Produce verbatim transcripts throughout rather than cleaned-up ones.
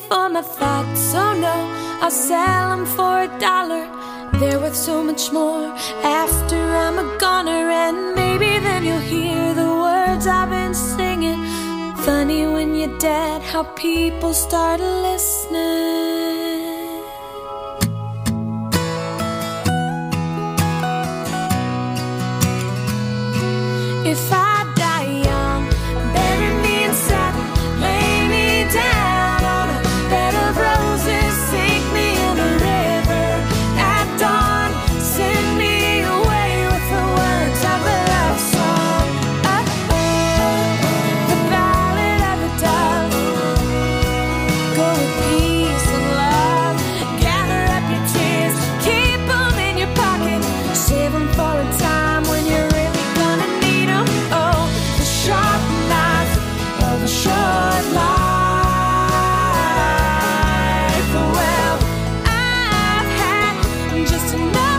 for my thoughts, oh no, I'll sell them for a dollar. They're worth so much more after I'm a goner. And maybe then you'll hear the words I've been singing. Funny when you're dead how people start listening. If I die young, bury me in satin, lay me down on a bed of roses, sink me in a river at dawn, send me away with the words of a love song. Oh, oh, the ballad of the dove. Go with peace and love, gather up your tears, keep them in your pocket, save them for a time when you're really gonna need them. Oh, the sharp knife of a short life. Well, I've had just enough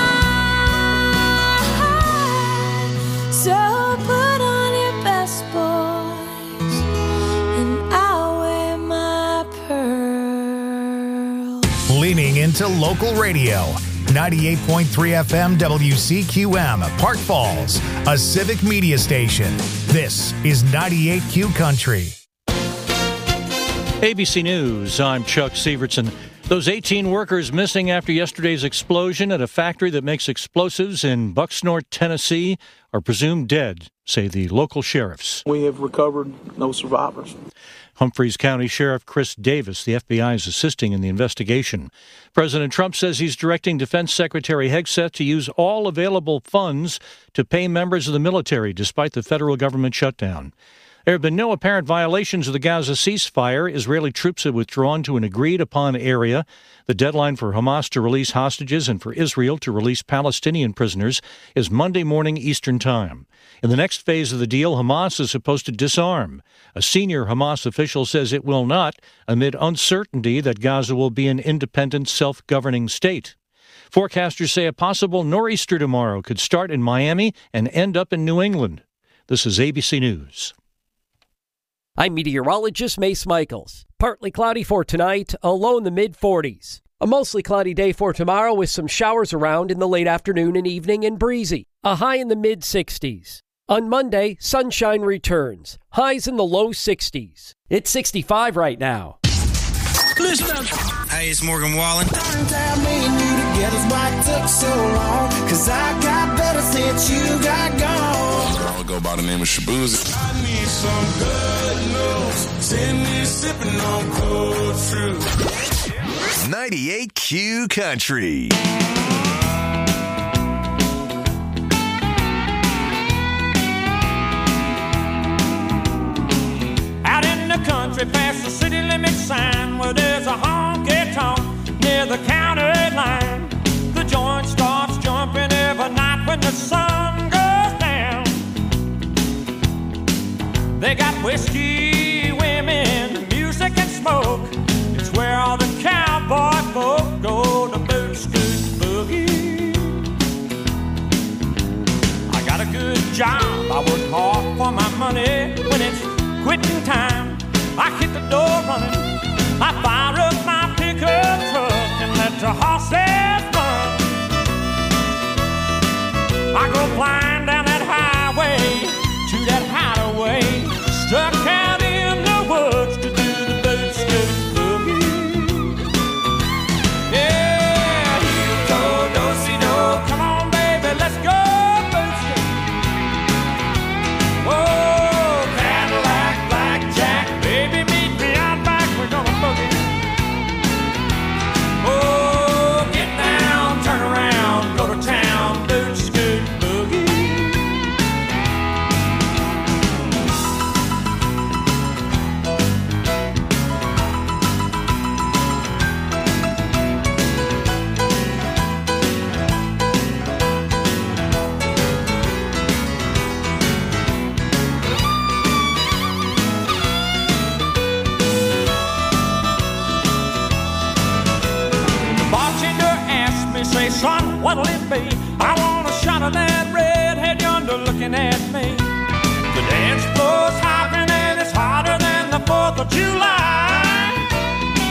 time. So put on your best, boys, and I'll wear my pearl. Leaning into local radio. ninety-eight point three F M W C Q M, Park Falls, a civic media station. This is ninety-eight Q Country. A B C News, I'm Chuck Severson. Those eighteen workers missing after yesterday's explosion at a factory that makes explosives in Bucksnort, Tennessee, are presumed dead, say the local sheriffs. We have recovered no survivors. Humphreys County Sheriff Chris Davis, the F B I, is assisting in the investigation. President Trump says he's directing Defense Secretary Hegseth to use all available funds to pay members of the military despite the federal government shutdown. There have been no apparent violations of the Gaza ceasefire. Israeli troops have withdrawn to an agreed-upon area. The deadline for Hamas to release hostages and for Israel to release Palestinian prisoners is Monday morning Eastern Time. In the next phase of the deal, Hamas is supposed to disarm. A senior Hamas official says it will not, amid uncertainty that Gaza will be an independent, self-governing state. Forecasters say a possible nor'easter tomorrow could start in Miami and end up in New England. This is A B C News. I'm meteorologist Mace Michaels. Partly cloudy for tonight, a low in the mid forties. A mostly cloudy day for tomorrow with some showers around in the late afternoon and evening and breezy. A high in the mid sixties. On Monday, sunshine returns. Highs in the low sixties. It's sixty-five right now. Listen up. Hey, it's Morgan Wallen. Don't tell me you together's why it took so long. Cause I got better since you got gone. I would go by the name of Shabuzi. I need some good news. Send me sipping on cold fruit. ninety-eight Q Country. Out in the country past the city limit sign where there's a honky-tonk near the county line. The joint starts jumping every night when the sun goes down. They got whiskey, women, music and smoke. It's where all the cowboy folk go to boot scoot boogie. I got a good job, I work hard for my money. When it's quitting time, I hit the door running. I fire up my pickup truck and let the horses run. I go flying down that highway to that hideaway, stuck out in the woods to do the boot scoot boogie. Yeah, you go, do-si-do. Come on, baby, let's go boot scoot. Whoa, Cadillac, blackjack, baby, meet me out back, we're gonna boogie. Oh, get down, turn around, go to town, boot scoot boogie. Say, son, what'll it be? I want a shot of that redhead yonder looking at me. The dance floor's hopping and it's hotter than the fourth of July.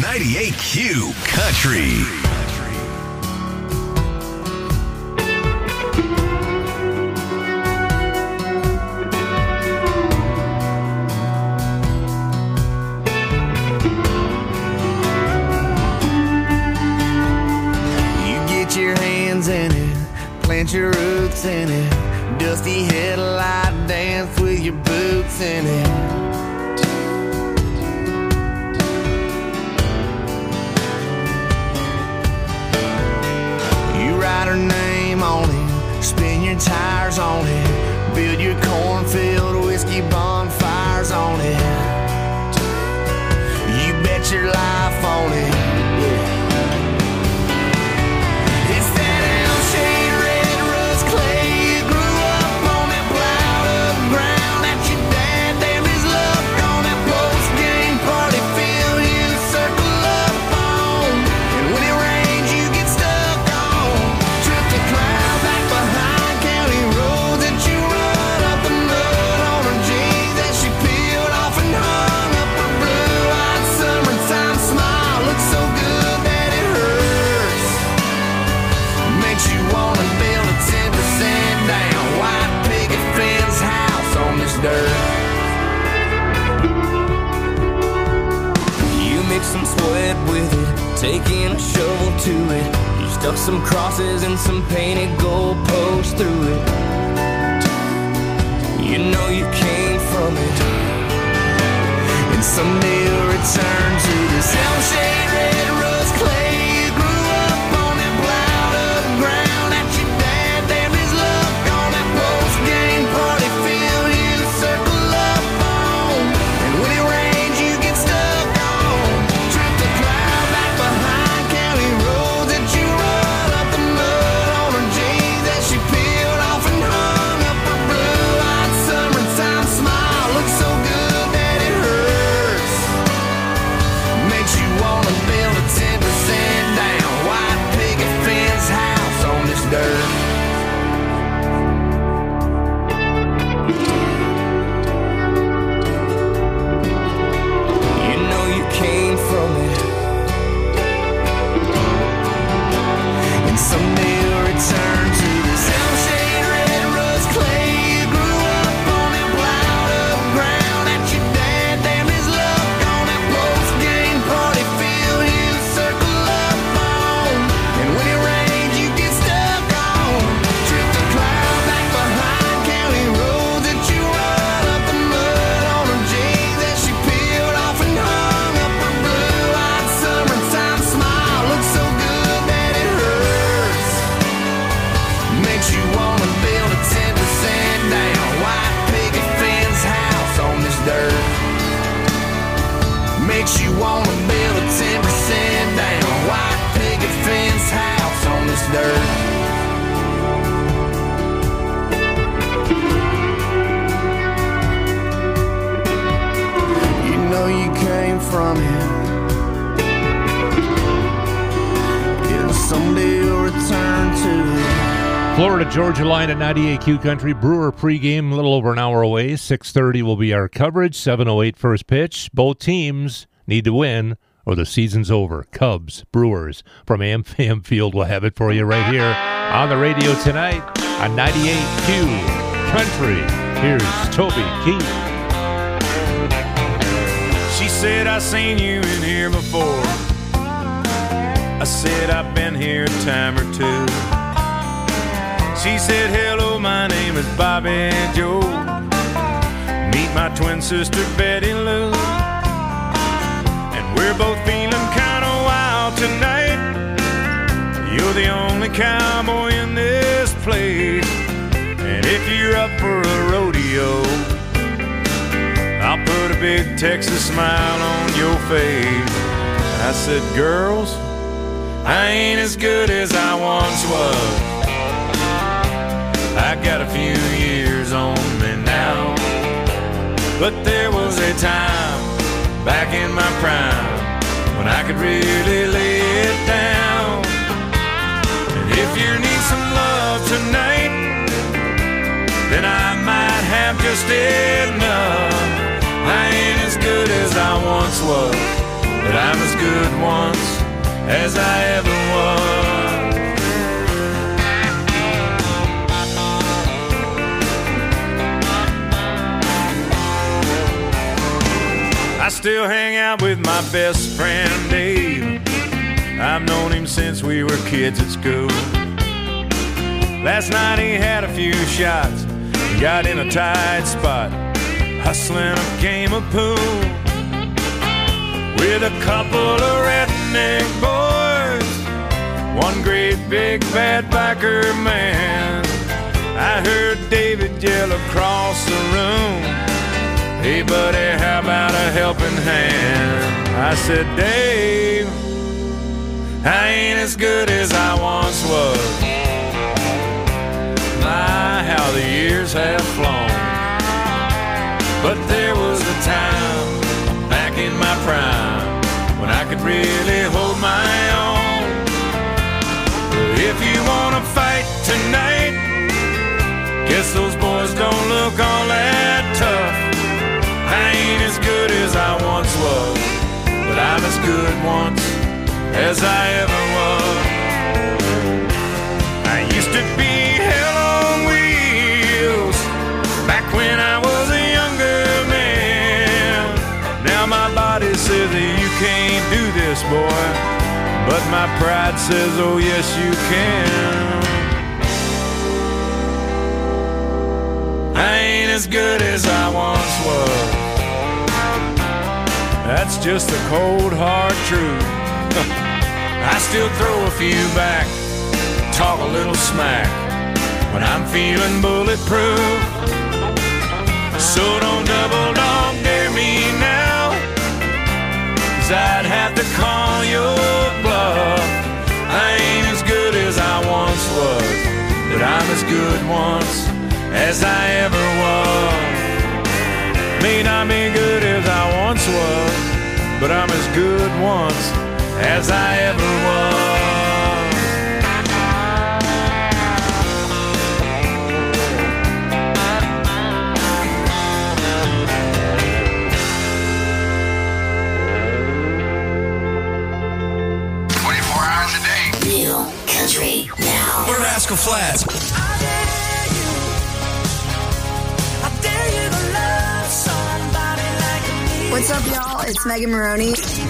ninety-eight Q Country. Your hands in it, plant your roots in it, dusty headlight dance with your boots in it. You write her name on it, spin your tires on it, build your cornfield whiskey bonfires on it. You bet your life on it. Yeah. Some sweat with it, taking a shovel to it. You stuck some crosses and some painted gold posts through it. You know you came from it, and someday you'll return to this elm-shade red rust clay. You grew up on that plowed up ground that your dad damned his luck on that post-game party field you circle up on. And when it rains you get stuck. From him, yeah, someday you'll return to Florida Georgia line at ninety-eight Q Country. Brewer pregame a little over an hour away. six thirty will be our coverage. seven oh eight first pitch. Both teams need to win or the season's over. Cubs, Brewers from AmFam Field will have it for you right here on the radio tonight on ninety-eight Q Country. Here's Toby Keith. She said, I seen you in here before. I said, I've been here a time or two. She said, hello, my name is Bobby Joe. Meet my twin sister, Betty Lou. And we're both feeling kind of wild tonight. You're the only cowboy in this place. And if you're up for a rodeo, I'll put a big Texas smile on your face. I said, girls, I ain't as good as I once was. I got a few years on me now. But there was a time back in my prime when I could really lay it down. And if you need some love tonight, then I might have just enough. I ain't as good as I once was, but but I'm as good once as I ever was. I still hang out with my best friend Dave. I've known him since we were kids at school. Last night he had a few shots and got in a tight spot, hustling a game of pool with a couple of redneck boys, one great big bad biker man. I heard David yell across the room, "Hey buddy, how about a helping hand?" I said, "Dave, I ain't as good as I once was. My, how the years have flown. But there was a time back in my prime when I could really hold my own. If you wanna fight tonight, guess those boys don't look all that tough. I ain't as good as I once was, but I'm as good once as I ever was. I used to be hell on wheels back when I was a younger man. Now my body says that you can't do this, boy, but my pride says, oh yes you can. I ain't as good as I once was. That's just the cold hard truth. I still throw a few back, talk a little smack when I'm feeling bulletproof. So don't double dog dare me now, 'cause I'd have to call your bluff. I ain't as good as I once was, but I'm as good once as I ever was. May not be good as I once was, but I'm as good once as I ever was. twenty-four hours a day. New country now. We're Rascal Flatts. What's up, y'all? It's Megan Maroney.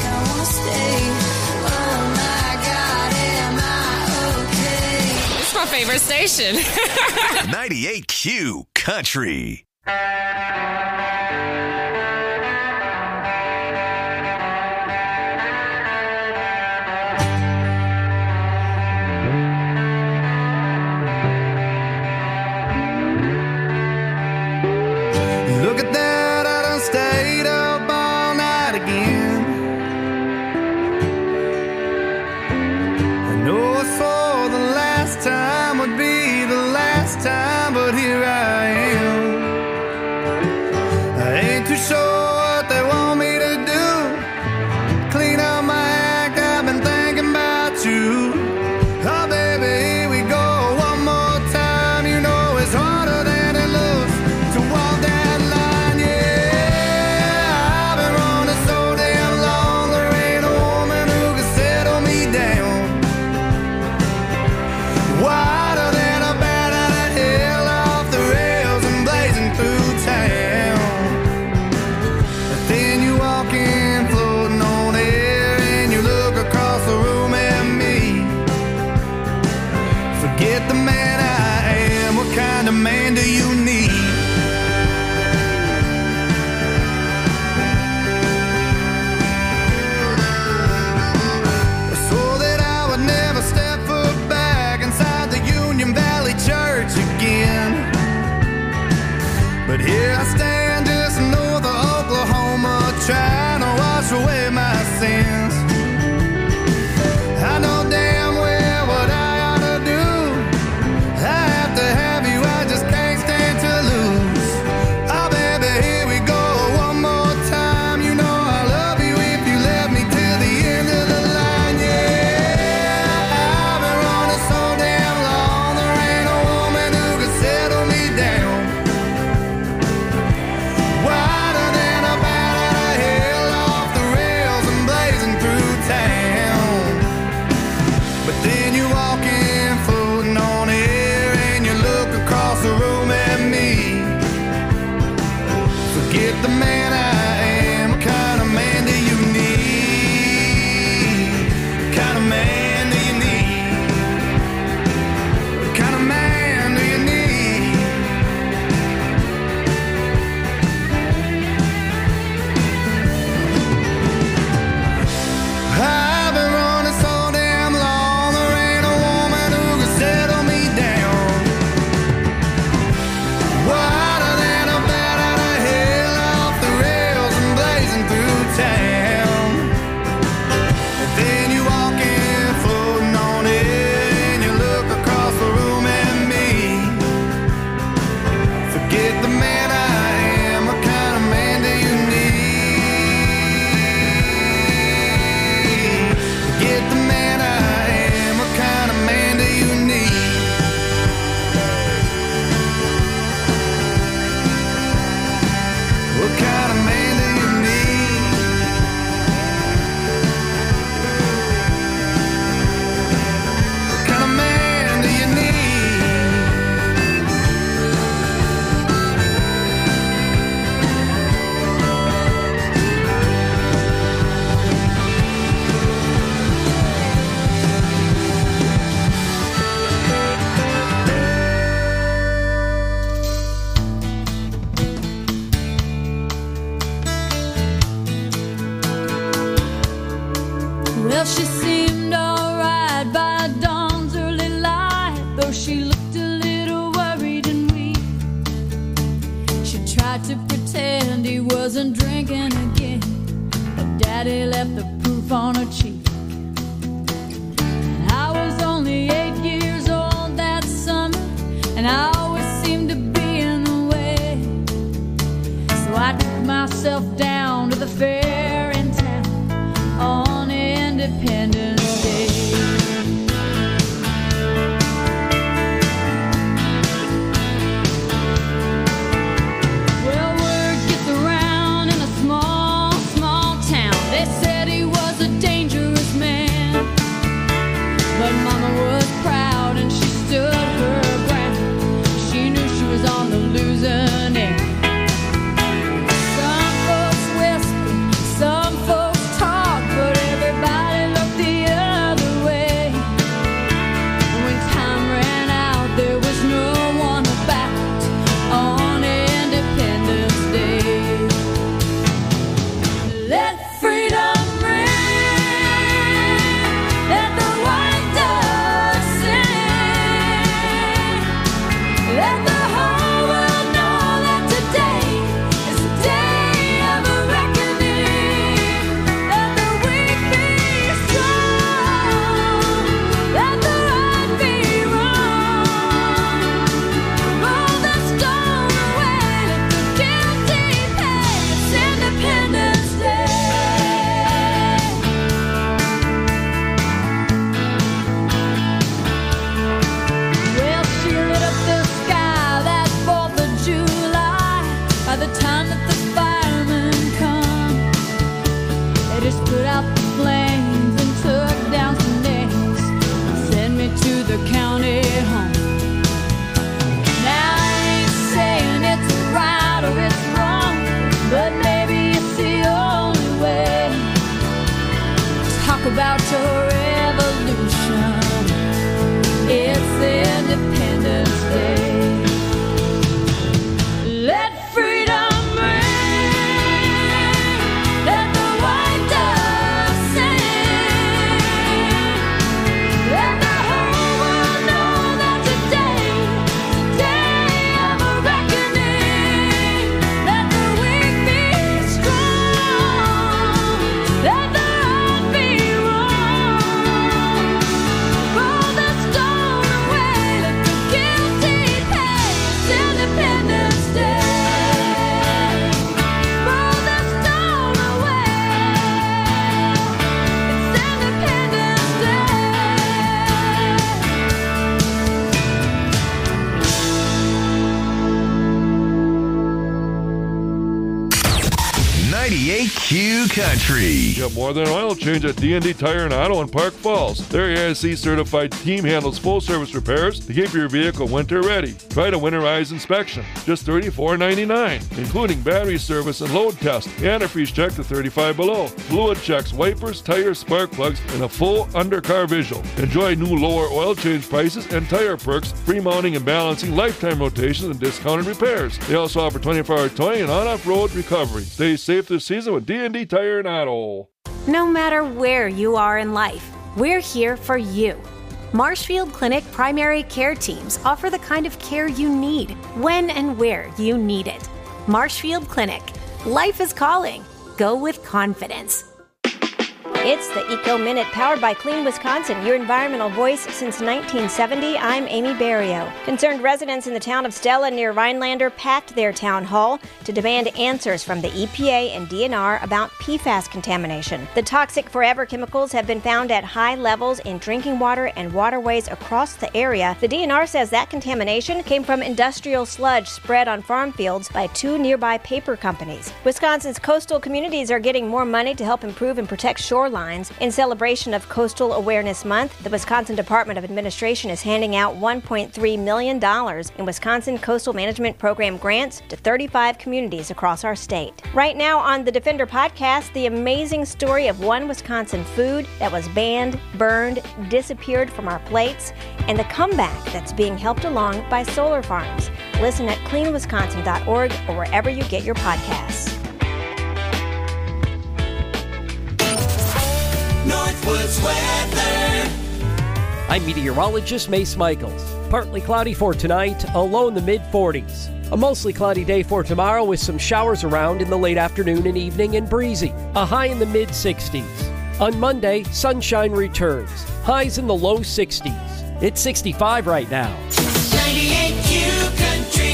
It's my favorite station. ninety-eight Q Country. Look at that, I done stayed up all night again. I know I swore the last time would be the last time, but here I am. Well, she seemed alright by dawn's early light, though she looked a little worried and weak. She tried to pretend he wasn't drinking again, but Daddy left the proof on her cheek. I was only eight years old that summer, and I always seemed to be in the way. So I took myself down to the fair in town on Independence Day. Well, word gets around in a small, small town. They said he was a dangerous man, but Mama was proud and she stood her ground. She knew she was on the losing end. Some folks whisper, some folks talk, but everybody looked the other way. When time ran out, there was no one about on Independence Day. Let freedom ring, let the white dove sing, let the whole world know that today is a day of a reckoning. Let the weak be strong, let the right be wrong. Roll the stone away, let the guilty pay. It's Independence Day. Well, she lit up the sky that fourth of July. By the time that the firemen come, they just put out the flames and took down some names and sent me to the county home. Now I ain't saying it's right or it's wrong, but maybe it's the only way. Talk about your revolution. It's Independence Day. Let freedom ring, let the white dove sing, let the whole world know that today is a day of a reckoning. Let the weak be strong, let the right be wrong. Roll the stone away, let the guilty pay. It's Independence Day. Roll the stone away. It's Independence Day. ninety-eight Q Country. Get more than an oil change at D and D Tire and Auto in Park Falls. Their A I C certified team handles full service repairs to keep your vehicle winter ready. Try to winterize inspection, just thirty-four ninety-nine, including battery service and load test, antifreeze check to thirty-five below, fluid checks, wipers, tires, spark plugs, and a full undercar visual. Enjoy new lower oil change prices and tire perks, free mounting and balancing, lifetime rotations, and discounted repairs. They also offer twenty-four hour towing and on-off-road recovery. Stay safe this season with D and D Tire and Auto. No matter where you are in life, we're here for you. Marshfield Clinic primary care teams offer the kind of care you need, when and where you need it. Marshfield Clinic. Life is calling. Go with confidence. It's the Eco Minute powered by Clean Wisconsin, your environmental voice since nineteen seventy. I'm Amy Barrio. Concerned residents in the town of Stella near Rhinelander packed their town hall to demand answers from the E P A and D N R about P FAS contamination. The toxic forever chemicals have been found at high levels in drinking water and waterways across the area. The D N R says that contamination came from industrial sludge spread on farm fields by two nearby paper companies. Wisconsin's coastal communities are getting more money to help improve and protect shorelines. In celebration of Coastal Awareness Month, the Wisconsin Department of Administration is handing out one point three million dollars in Wisconsin Coastal Management Program grants to thirty-five communities across our state. Right now on the Defender podcast, the amazing story of one Wisconsin food that was banned, burned, disappeared from our plates, and the comeback that's being helped along by solar farms. Listen at clean wisconsin dot org or wherever you get your podcasts. Northwood I'm meteorologist Mace Michaels. Partly cloudy for tonight, a low in the mid forties. A mostly cloudy day for tomorrow with some showers around in the late afternoon and evening and breezy. A high in the mid sixties. On Monday, sunshine returns. Highs in the low sixties. It's sixty-five right now. ninety-eight Q Country.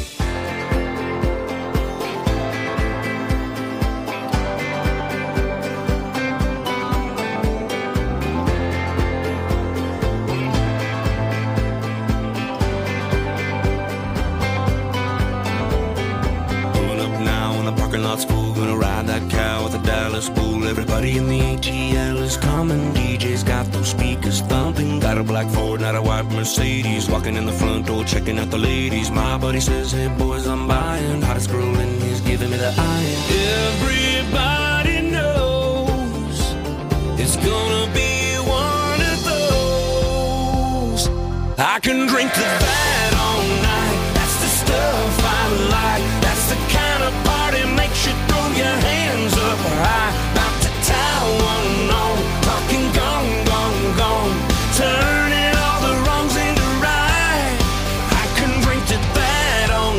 School, gonna ride that cow with a Dallas bull. Everybody in the A T L is coming. D J's got those speakers thumping. Got a black Ford, not a white Mercedes. Walking in the front door, checking out the ladies. My buddy says, hey boys, I'm buying. Hottest girl in he's giving me the iron. Everybody knows it's gonna be one of those. I can drink to that all night. That's the stuff I like. That's the kind of party makes you throw your hands up high. About to tie one on, talking gone, gone, gone. Turning all the wrongs into right. I can drink to that all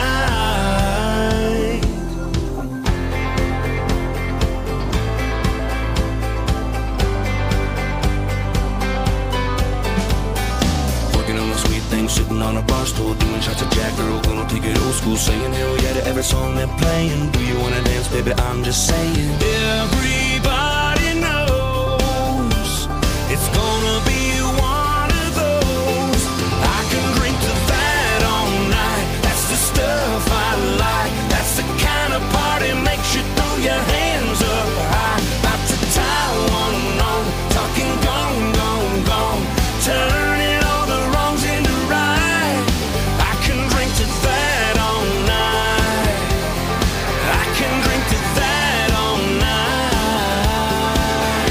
night. Working on the sweet thing, sitting on a bar stool, doing shots of Jack. Girl, gonna take it old school, saying hell yeah to every song they're playing. Do you wanna dance, baby? I'm just saying. Everybody knows it's gonna be one of those. I can drink to that all night. That's the stuff I like. That's the kind of party makes you throw your hands up high. About to tie one on, talking gone, gone, gone. Turning all the wrongs into right. I can drink to that all night. I can drink to that all night.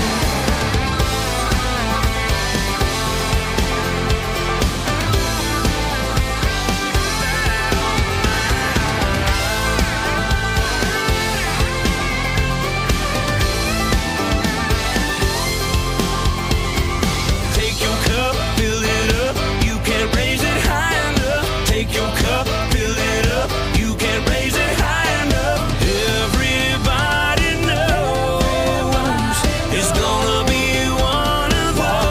Take your cup, fill it up. You can't raise it high enough. Take your cup, fill it up. You can't raise it high enough. Everybody knows it's gonna be one of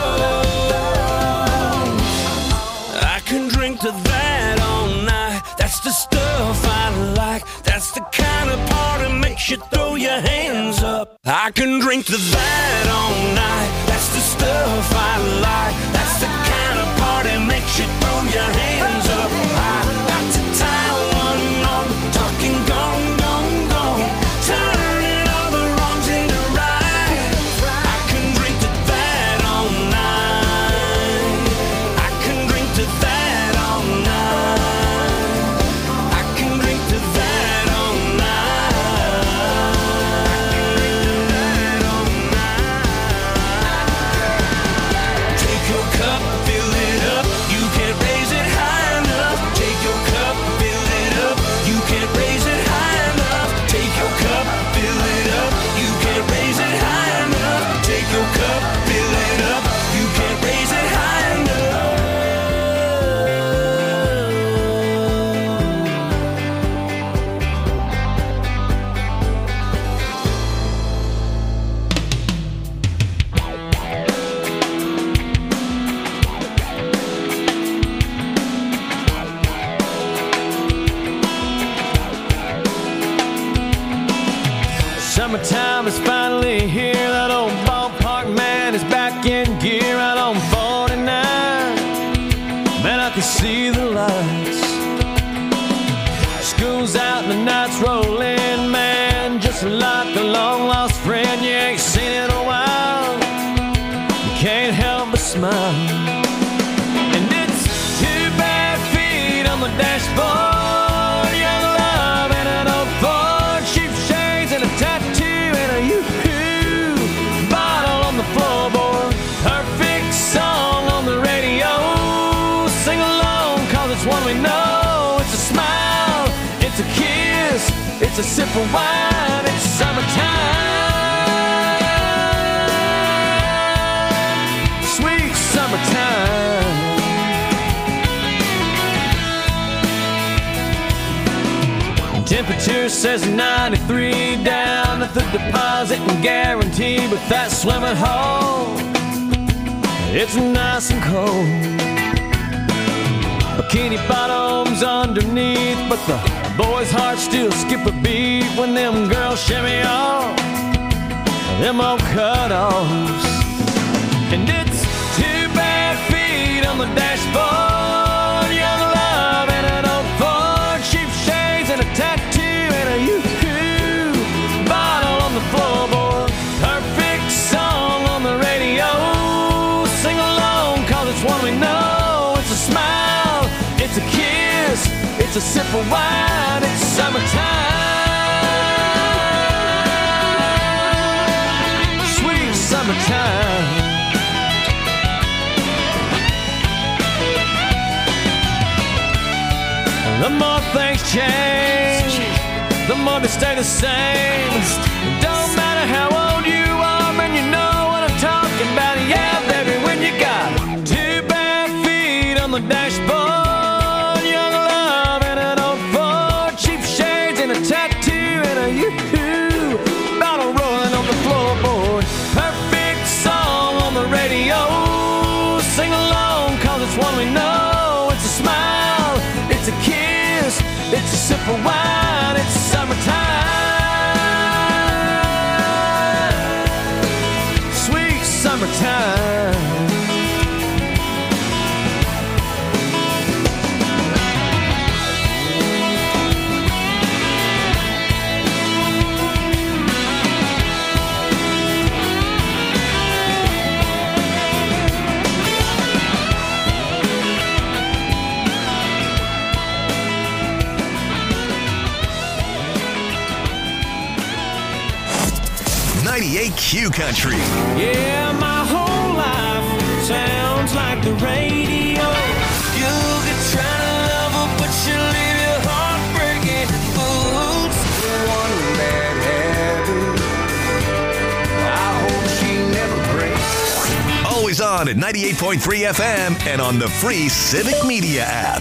those. I can drink to that all night. That's the stuff I like. That's the kind of party makes you throw your hands up. I can drink to that all night. That's the stuff I like. That's the kind of party makes you throw your hands up. I got to tie one on, talking gone, gone, gone. Turning all the wrongs into right. I can drink to that all night. I can drink to that all night. I can drink to that all night. Take your cup, fill it up. You can't raise it high enough. Take your cup, fill it up. You can't raise it high enough. Take your cup, fill it up. You can't raise it high enough. Take your cup, fill it up. You can't raise it high enough. Summertime is finally here. That old ballpark man is back in gear out on forty-nine. Man, I can see the lights. School's out and the nights roll in, man. Just like a long lost friend you ain't seen in a while. You can't help but smile. And it's two bare feet on the dashboard. Young love and an old Ford, cheap shades and a tattoo and a yoo-hoo bottle on the floorboard. Perfect song on the radio. Sing along, cause it's one we know. It's a smile, it's a kiss, it's a sip of wine. It's summertime, sweet summertime. sure says ninety-three down at the deposit and guarantee, but that swimming hole, it's nice and cold. Bikini bottoms underneath, but the boys' hearts still skip a beat when them girls shimmy off them old cutoffs. And it's two bare feet on the dashboard, young love and an old Ford, cheap shades and a tattoo and a yoo-hoo bottle on the floorboard. Perfect song on the radio, sing along cause it's one we know. It's a smile, it's a kiss, it's a sip of wine, it's summertime, sweet summertime. The more things change, the more they stay the same. It don't matter how old you are, man, you know what I'm talking about. Yeah, baby, when you got two bare feet on the dashboard, young love and an old Ford, cheap shades and a tattoo and a yoo-hoo bottle rolling on the floorboard. Perfect song on the radio, sing along cause it's one we know. It's a smile, it's a kiss, it's a sip of wine, it's summertime, sweet summertime. ninety-eight Q Country. Yeah, my whole life sounds like the radio. You could try to love her, but she'll leave your heart breaking boots. One bad habit, I hope she never breaks. Always on at ninety-eight point three F M and on the free Civic Media app.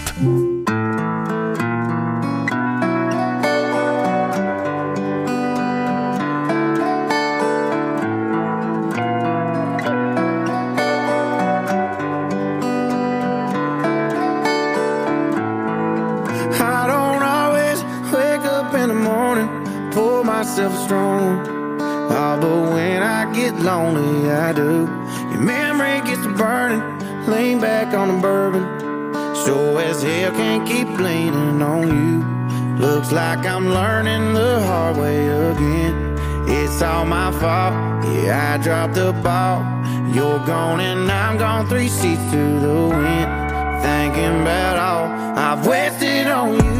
Strong, oh, but when I get lonely, I do. Your memory gets to burning, lean back on the bourbon. Sure as hell can't keep leaning on you. Looks like I'm learning the hard way again. It's all my fault, yeah, I dropped the ball. You're gone and I'm gone, three seats to the wind. Thinking about all I've wasted on you.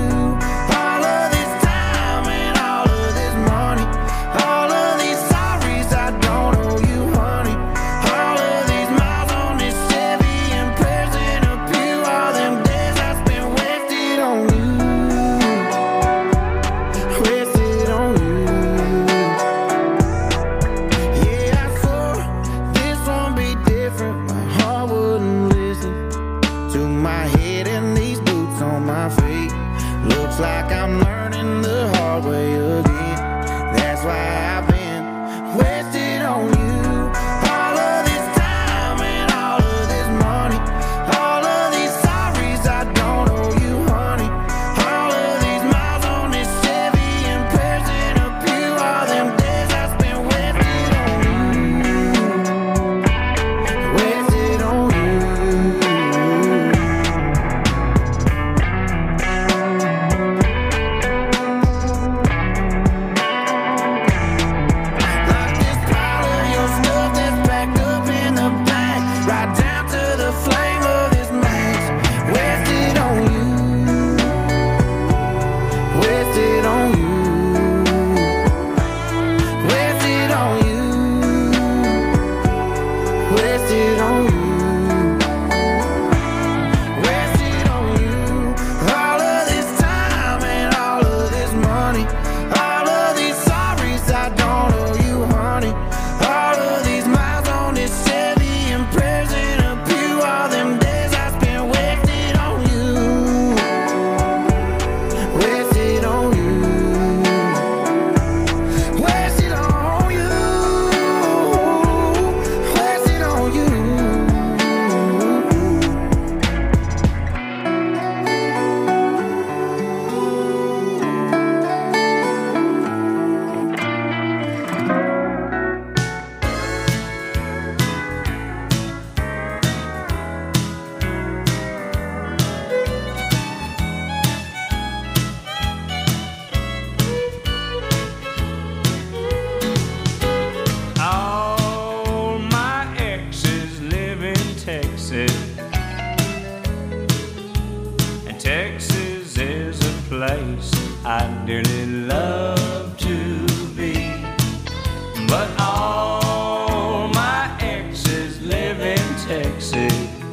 I'd dearly love to be. But all my exes live in Texas,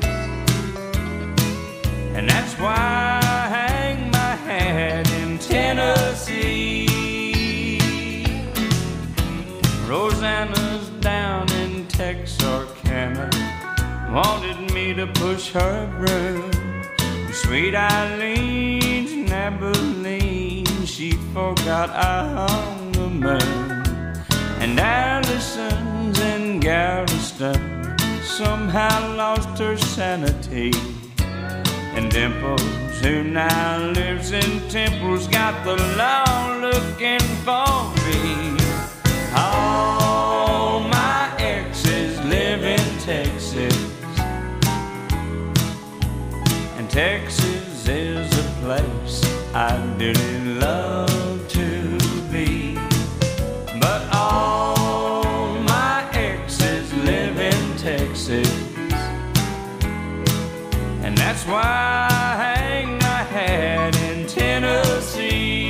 and that's why I hang my hat in Tennessee. Rosanna's down in Texarkana, wanted me to push her broom. Sweet Eileen's in Abilene, she forgot I hung the moon. And Allison's in Galveston somehow lost her sanity. And Dimples, who now lives in Temple's, got the law looking for me. All my exes live in Texas, and Texas is a place I'd dearly love to be. But all my exes live in Texas, and that's why I hang my hat in Tennessee.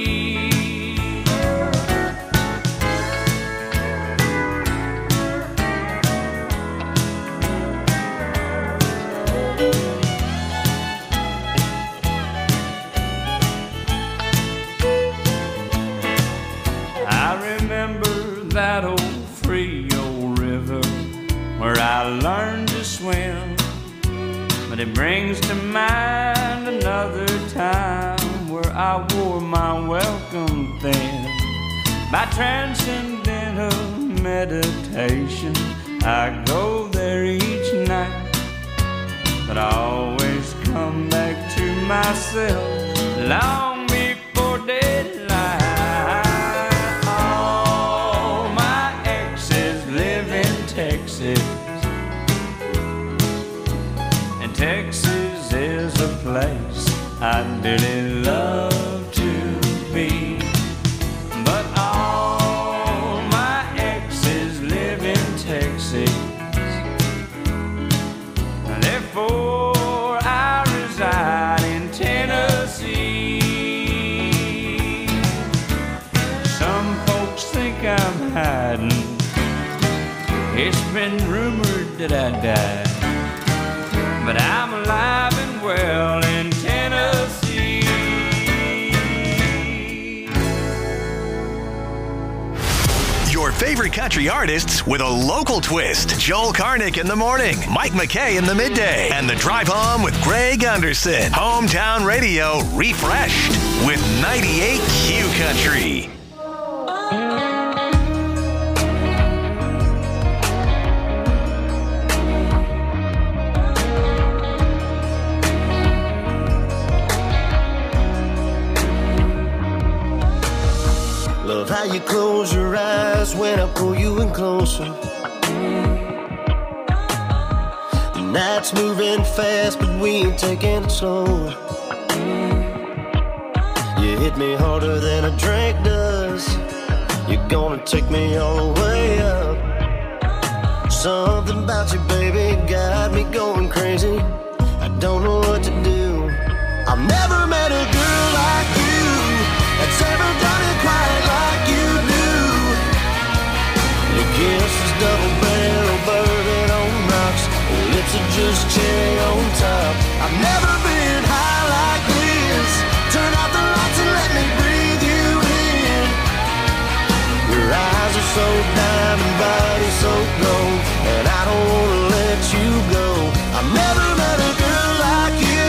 That old Frio River where I learned to swim, but it brings to mind another time where I wore my welcome thin. By transcendental meditation, I go there each night, but I always come back to myself long before daylight. Texas, and Texas is a place I'd dearly love to be. But all my exes live in Texas, and therefore I reside in Tennessee. Some folks think I'm hiding, it's been rumored that I died, but I'm alive and well in Tennessee. Your favorite country artists with a local twist. Joel Karnick in the morning, Mike McKay in the midday, and the drive home with Greg Anderson. Hometown radio refreshed with ninety-eight Q Country. Love how you close your eyes when I pull you in closer. The night's moving fast, but we ain't taking it slower. You hit me harder than a drink does. You're gonna take me all the way up. Something about you, baby, got me going crazy. I don't know what to do. I've never met a girl like you that's ever done it quite like you do. Your kiss is double barrel bourbon on rocks, your lips are just cherry on top. I've never been high like this. Turn out the lights and let me breathe you in. Your eyes are so diamond, body so gold, and I don't wanna let you go. I've never met a girl like you.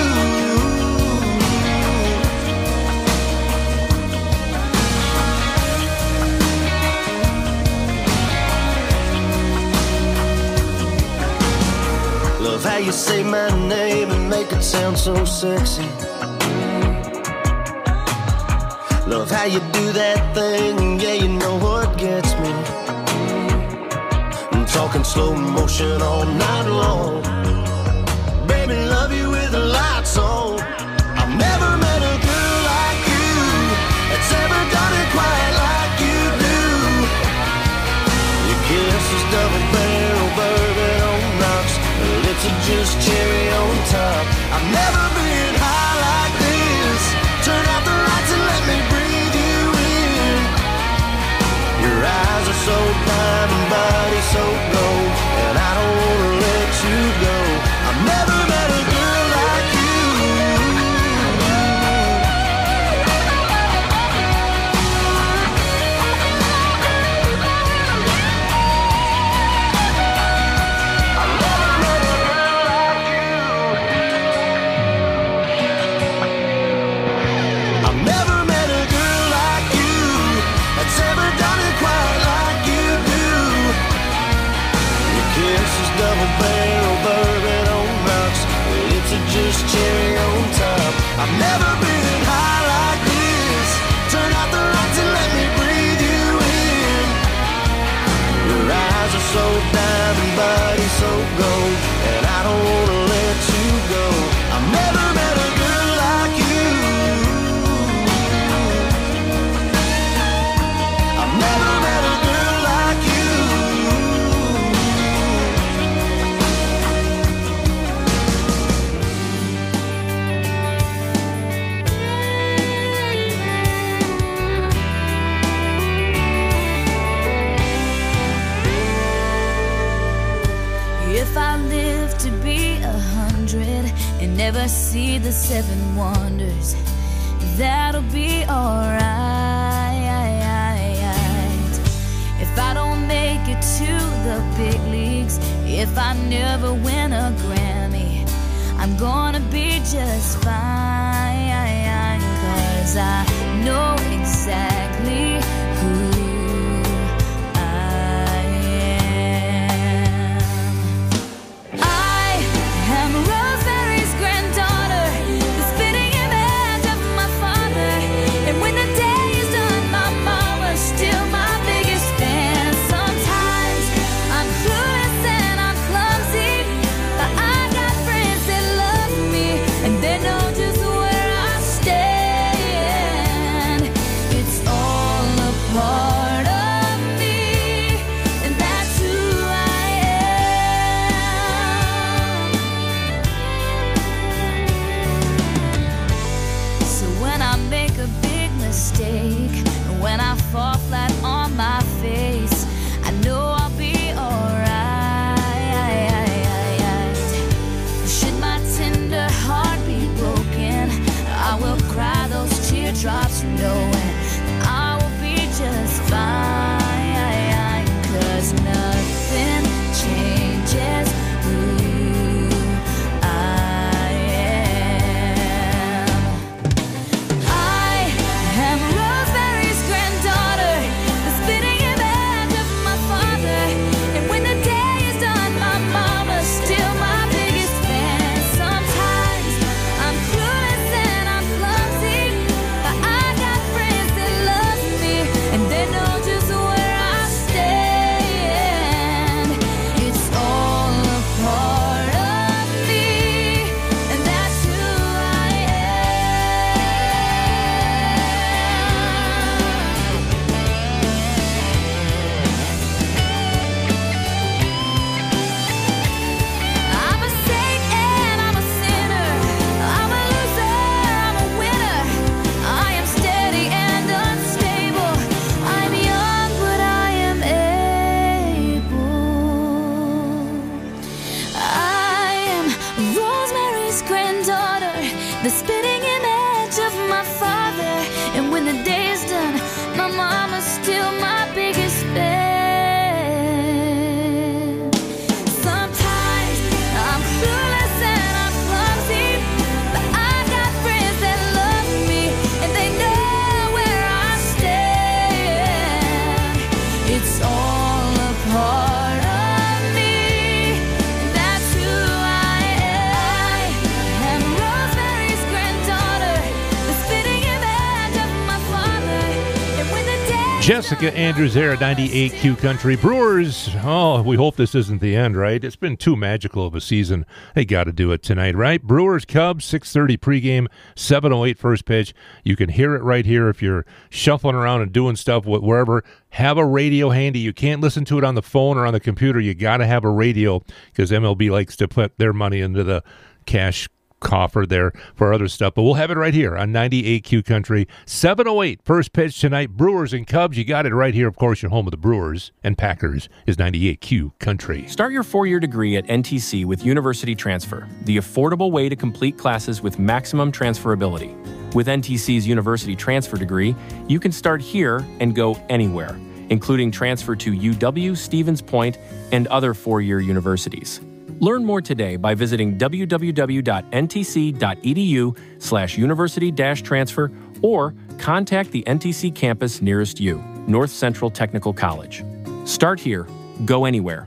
Love how you say my name and make it sound so sexy. Love how you do that thing, yeah, you know what gets me. I'm talking slow motion all night long. Baby, love you with the lights on. I've never met a girl like you that's ever done it quite like you do. Your kiss is double barrel bourbon on rocks, your lips are just cherry on top. I've never been high like this. Turn out the lights and let me I live to be a hundred and never see the seven wonders, that'll be alright. If I don't make it to the big leagues, if I never win a Grammy, I'm gonna be just fine, 'cause I know exactly who I am. I am Rosemary's granddaughter, the spitting image of my father, and when the day is done, my mama's still my biggest fan. Sometimes I'm clueless and I'm clumsy, but I got friends that love me, and they know just where I stand. It's all a part of me, and that's who I am. So when I make a big mistake, when I fall flat on my face, I know I'll be alright. Should my tender heart be broken, I will cry those teardrops knowing that I will be just fine, 'cause nothing changes who I am. I am Rosemary's granddaughter, the spitting image of my father, and when the day is done, my mama's still my biggest fan. Sometimes I'm clueless and I'm clumsy, but I got friends that love me, and they know just where I stand. It's all a part of me, and that's who I I'm a saint and I'm a sinner. I'm a loser, I'm a winner. I am steady and unstable. I'm young, but I am able. I am Rosemary's granddaughter, the spitting image of my father, and when the day is done, my mama's still my biggest fan. Sometimes I'm clueless and I'm clumsy, but I got friends that love me, and they know where I stand. It's all a part of me, and that's who I am. Rosemary's granddaughter, the spitting image of my father, and when the day Jessica Andrews there at ninety-eight Q Country. Brewers, oh, we hope this isn't the end, right? It's been too magical of a season. They got to do it tonight, right? Brewers, Cubs, six thirty pregame, seven oh eight first pitch. You can hear it right here if you're shuffling around and doing stuff wh- wherever. Have a radio handy. You can't listen to it on the phone or on the computer. You got to have a radio because M L B likes to put their money into the cash coffer there for other stuff. But we'll have it right here on ninety-eight Q Country. seven oh eight first pitch tonight. Brewers and Cubs. You got it right here. Of course, your home of the Brewers and Packers is ninety-eight Q Country. Start your four-year degree at N T C with University Transfer, the affordable way to complete classes with maximum transferability. With N T C's University Transfer degree, you can start here and go anywhere, including transfer to U W, Stevens Point, and other four-year universities. Learn more today by visiting www.ntc.edu slash university dash transfer or contact the N T C campus nearest you, North Central Technical College. Start here, go anywhere.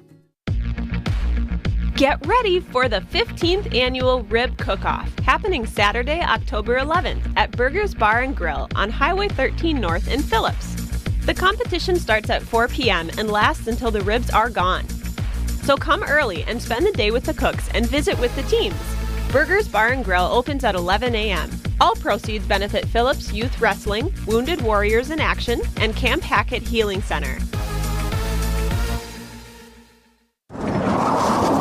Get ready for the fifteenth Annual Rib Cook-Off, happening Saturday, October eleventh at Burgers Bar and Grill on Highway thirteen North in Phillips. The competition starts at four p.m. and lasts until the ribs are gone. So come early and spend the day with the cooks and visit with the teams. Burgers Bar and Grill opens at eleven a.m. All proceeds benefit Phillips Youth Wrestling, Wounded Warriors in Action, and Camp Hackett Healing Center.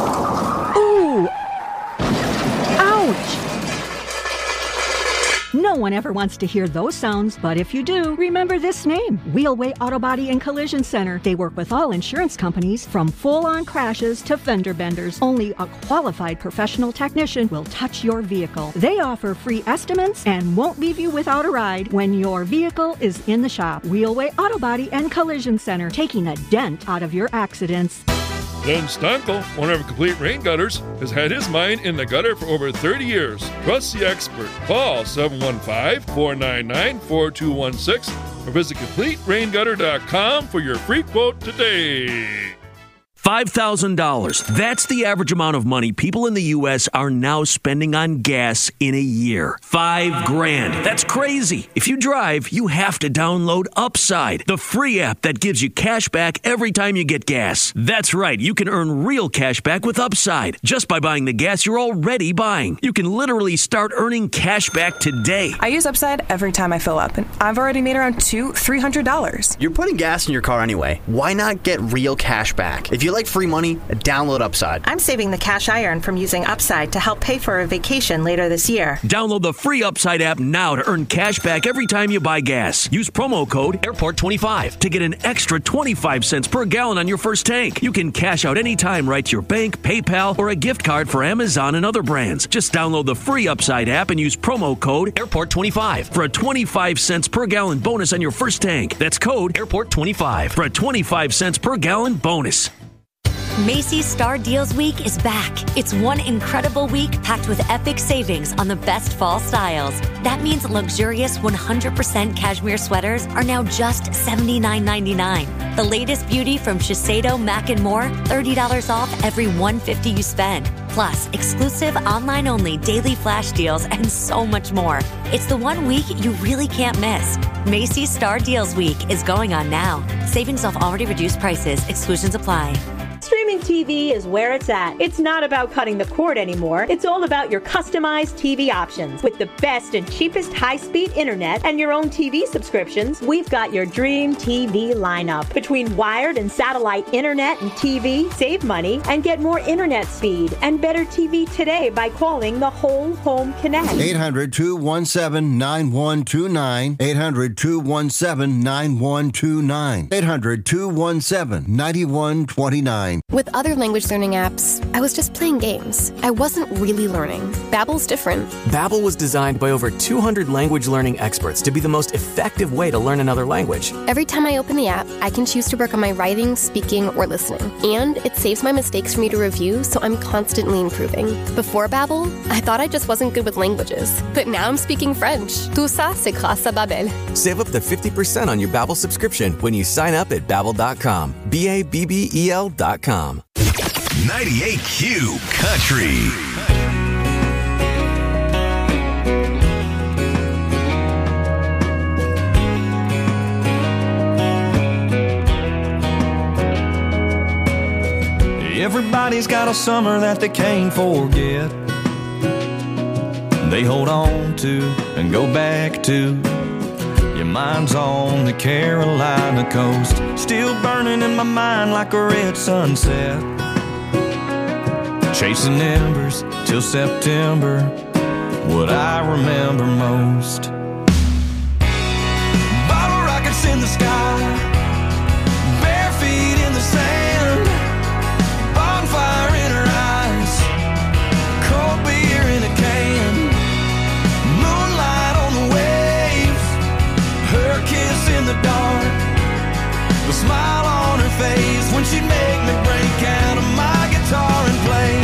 Ooh! Ouch! No one ever wants to hear those sounds, but if you do, remember this name, Wheelway Auto Body and Collision Center. They work with all insurance companies, from full-on crashes to fender benders. Only a qualified professional technician will touch your vehicle. They offer free estimates and won't leave you without a ride when your vehicle is in the shop. Wheelway Auto Body and Collision Center, taking a dent out of your accidents. Len Stankel, owner of Complete Rain Gutters, has had his mind in the gutter for over thirty years. Trust the expert. Call seven one five, four nine nine, four two one six or visit complete rain gutter dot com for your free quote today. five thousand dollars. That's the average amount of money people in the U S are now spending on gas in a year. Five grand. That's crazy. If you drive, you have to download Upside, the free app that gives you cash back every time you get gas. That's right. You can earn real cash back with Upside just by buying the gas you're already buying. You can literally start earning cash back today. I use Upside every time I fill up, and I've already made around two, three hundred dollars. You're putting gas in your car anyway. Why not get real cash back? If you like free money, download Upside. I'm saving the cash I earn from using Upside to help pay for a vacation later this year. Download the free Upside app now to earn cash back every time you buy gas. Use promo code airport twenty-five to get an extra twenty-five cents per gallon on your first tank. You can cash out anytime right to your bank, PayPal, or a gift card for Amazon and other brands. Just download the free Upside app and use promo code airport twenty-five for a twenty-five cents per gallon bonus on your first tank. That's code airport twenty-five for a twenty-five cents per gallon bonus. Macy's Star Deals Week is back. It's one incredible week packed with epic savings on the best fall styles. That means luxurious one hundred percent cashmere sweaters are now just seventy-nine ninety-nine. The latest beauty from Shiseido, Mac and More, thirty dollars off every one hundred fifty dollars you spend. Plus, exclusive online-only daily flash deals and so much more. It's the one week you really can't miss. Macy's Star Deals Week is going on now. Savings off already reduced prices. Exclusions apply. Streaming T V is where it's at. It's not about cutting the cord anymore. It's all about your customized T V options. With the best and cheapest high-speed internet and your own T V subscriptions, we've got your dream T V lineup. Between wired and satellite internet and T V, save money and get more internet speed and better T V today by calling the Whole Home Connect. eight hundred, two one seven, nine one two nine. eight hundred, two one seven, nine one two nine. eight hundred, two one seven, nine one two nine. With other language learning apps, I was just playing games. I wasn't really learning. Babbel's different. Babbel was designed by over two hundred language learning experts to be the most effective way to learn another language. Every time I open the app, I can choose to work on my writing, speaking, or listening. And it saves my mistakes for me to review, so I'm constantly improving. Before Babbel, I thought I just wasn't good with languages. But now I'm speaking French. Tout ça, c'est grâce à Babbel. Save up to fifty percent on your Babbel subscription when you sign up at babbel dot com. B A B B E L dot com. ninety-eight Q Country. Everybody's got a summer that they can't forget. They hold on to and go back to. Your mind's on the Carolina coast, still burning in my mind like a red sunset. Chasing embers till September, what I remember most. Bottle rockets in the sky, bare feet in the sand, bonfire in her eyes, cold beer in a can, moonlight on the waves, her kiss in the dark, the smile on her face when she'd make me break out of my guitar and play.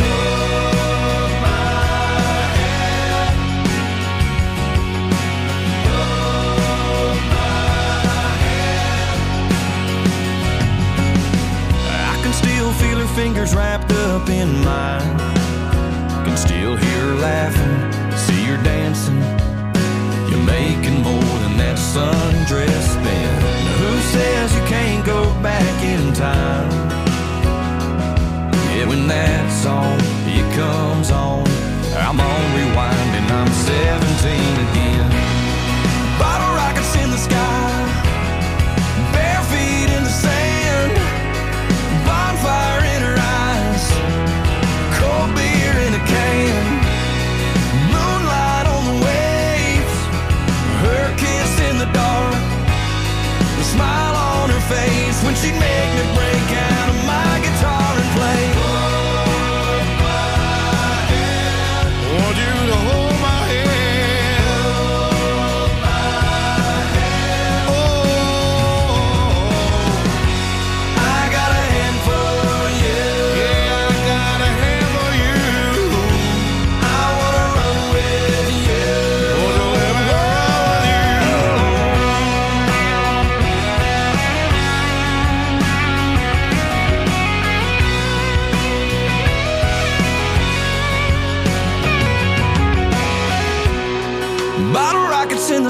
Feel her fingers wrapped up in mine. Can still hear her laughing, see her dancing. You're making more than that sundress spent. Who says you can't go back in time? Yeah, when that song, it comes on, I'm on rewind and I'm seventeen again. Bottle rockets in the sky, bare feet in the sand, bonfire in her eyes,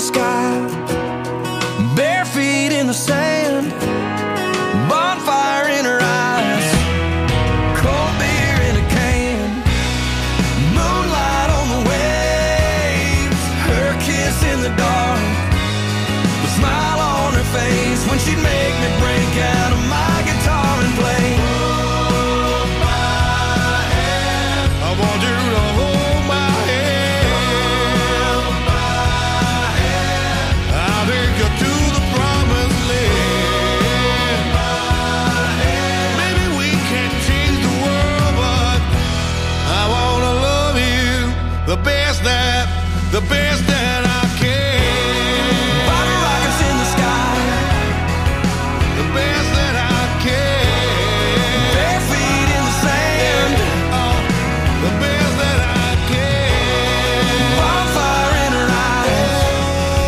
sky, bare feet in the sand, bonfire in her eyes, cold beer in a can, moonlight on the waves, her kiss in the dark, the smile on her face when she'd make me break out of my guitar and play. Hold my hand, I want you to hold my hand. Hold my hand, I'll take you to the promised land. Hold my hand, maybe we can't change the world, but I wanna love you the best that, the best that I can. Bottle rockets in the sky, the best that I can. Bare feet in the sand, oh, the best that I can. Bonfire in her eyes,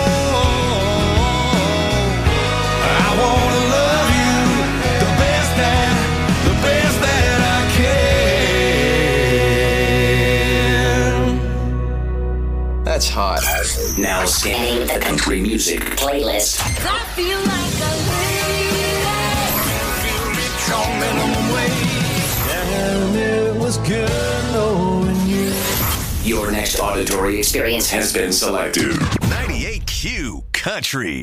oh, I wanna love you the best that, the best that I can. That's hot. Now scanning the country music playlist. I feel like a Minimum wage, and it was good knowing you. Your next auditory experience has been selected. ninety-eight Q Country.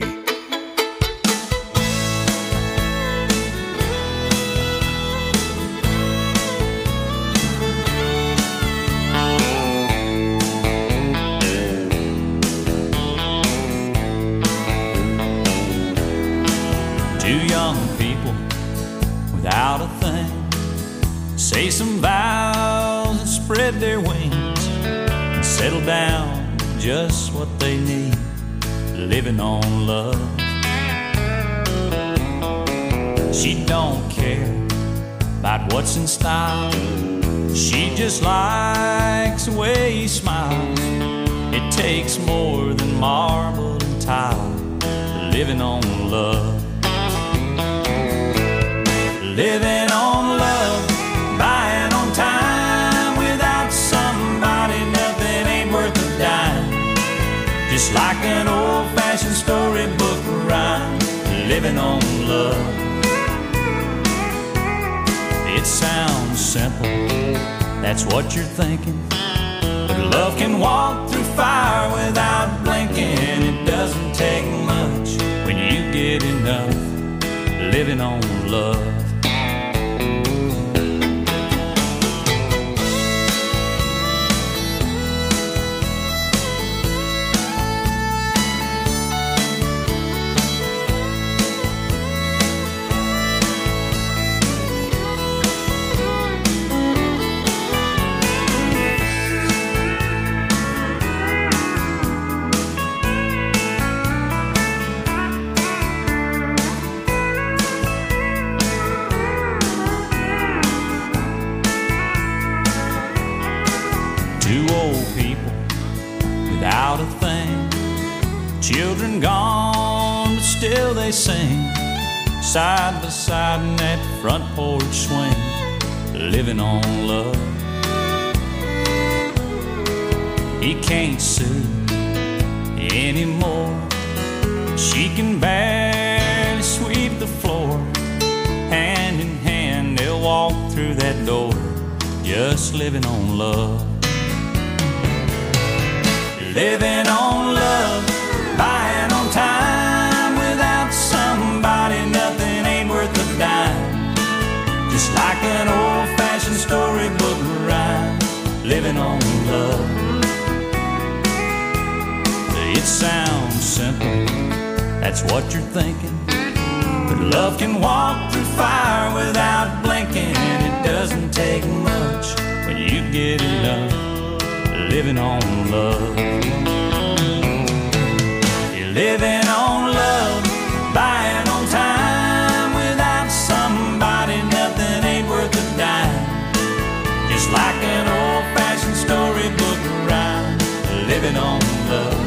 Two young people without a thing say some vows and spread their wings and settle down with just what they need, living on love. She don't care about what's in style, she just likes the way he smiles. It takes more than marble and tile, living on love. Living on love, buying on time. Without somebody, nothing ain't worth a dime. Just like an old-fashioned storybook rhyme, living on love. It sounds simple, that's what you're thinking, but love can walk through fire without blinking. It doesn't take much when you get enough, living on love. Without a thing, children gone, but still they sing, side by side in that front porch swing, living on love. He can't sue anymore, she can barely sweep the floor. Hand in hand they'll walk through that door, just living on love. Living on love, buying on time. Without somebody, nothing ain't worth a dime. Just like an old-fashioned storybook rhyme, living on love. It sounds simple, that's what you're thinking, but love can walk through fire without blinking. It doesn't take much when you get enough, living on love. You're living on love, buying on time. Without somebody, nothing ain't worth a dime. Just like an old-fashioned storybook rhyme, living on love.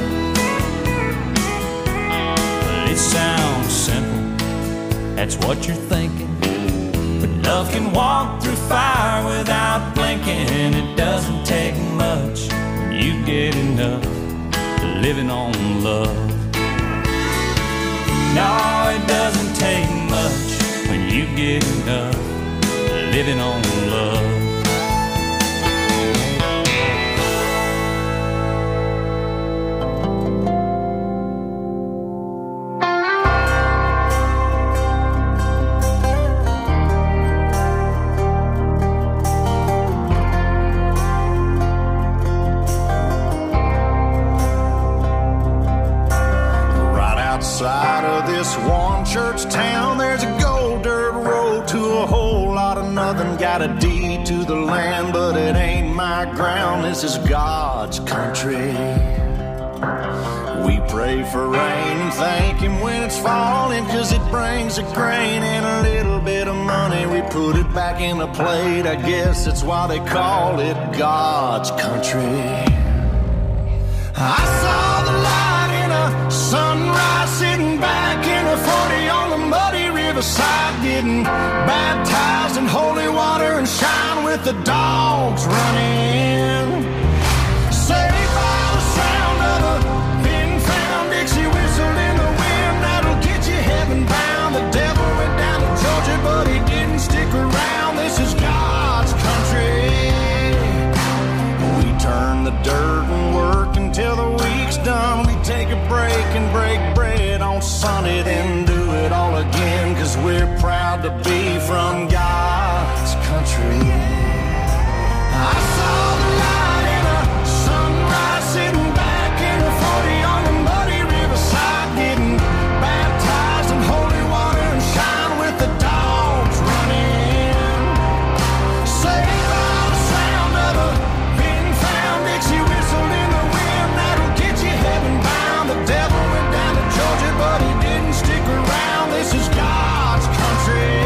It sounds simple, that's what you're thinking, but love can walk through fire without blinking. It doesn't take much when you get enough, living on love. get enough living on love. Outside of this one church town, there's a gold dirt road to a whole lot of nothing. Got a deed to the land, but it ain't my ground. This is God's country. We pray for rain and thank Him when it's falling, 'cause it brings a grain and a little bit of money. We put it back in the plate, I guess that's why they call it God's country. I saw the light in a sunrise, sitting back in a forty on the muddy riverside, getting baptized in holy water and shine with the dogs running. Saved by the sound of a pin-found Dixie whistle in the wind, that'll get you heaven bound. The devil went down to Georgia, but he didn't stick around. This is God's country. We turn the dirt and work until the week's done. We take a break and break bread on Sunday, then do it all again, 'cause we're proud to be from God's country. I saw the light in a sunrise, sitting back in a forty on the muddy riverside, getting baptized in holy water and shine with the dogs running. Saved by the sound of a pin-found Dixie whistle in the wind, that'll get you heaven bound. The devil went down to Georgia, but he didn't stick around. This is God's country.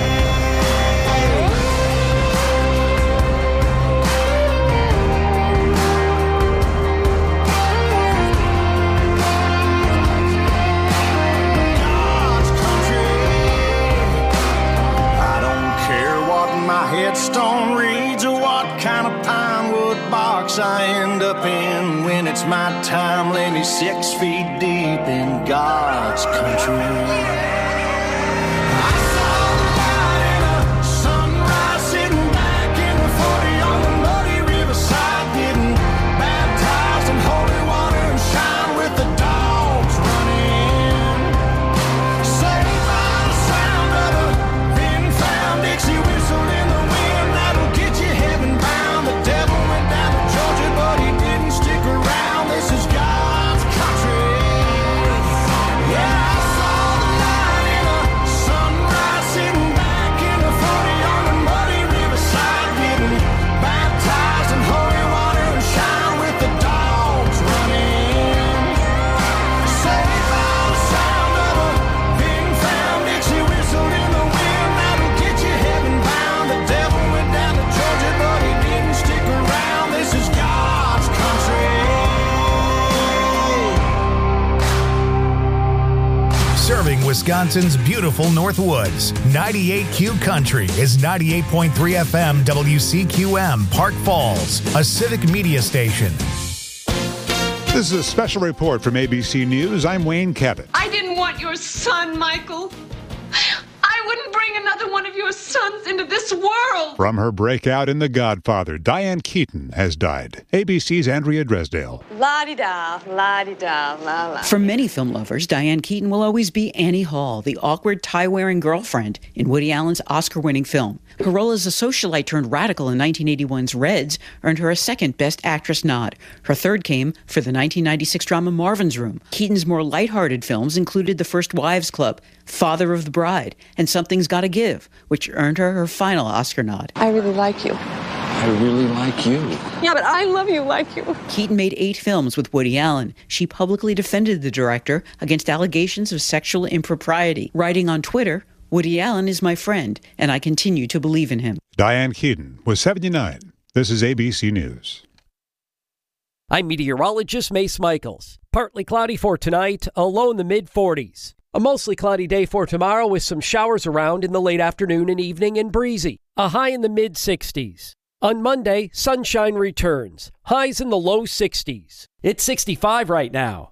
Headstone reads or what kind of pine wood box I end up in. When it's my time, lay me six feet deep in God's country. Wisconsin's beautiful Northwoods. ninety-eight Q Country is ninety-eight point three F M W C Q M, Park Falls, a civic media station. This is a special report from A B C News. I'm Wayne Cabot. I didn't want your son, Michael. I wouldn't bring another one of your sons into this world. From her breakout in The Godfather, Diane Keaton has died. A B C's Andrea Dresdale. La-di-da, la-di-da, la-la. For many film lovers, Diane Keaton will always be Annie Hall, the awkward tie-wearing girlfriend in Woody Allen's Oscar-winning film. Her role as a socialite turned radical in nineteen eighty-one's Reds earned her a second Best Actress nod. Her third came for the nineteen ninety-six drama Marvin's Room. Keaton's more lighthearted films included The First Wives Club, Father of the Bride, and Something's Gotta Give, which earned her her final Oscar nod. I really like you. I really like you. Yeah, but I love you like you. Keaton made eight films with Woody Allen. She publicly defended the director against allegations of sexual impropriety, writing on Twitter, "Woody Allen is my friend, and I continue to believe in him." Diane Keaton was seventy-nine. This is A B C News. I'm meteorologist Mace Michaels. Partly cloudy for tonight, a low in the mid forties. A mostly cloudy day for tomorrow with some showers around in the late afternoon and evening and breezy. A high in the mid sixties. On Monday, sunshine returns. Highs in the low sixties. It's sixty-five right now.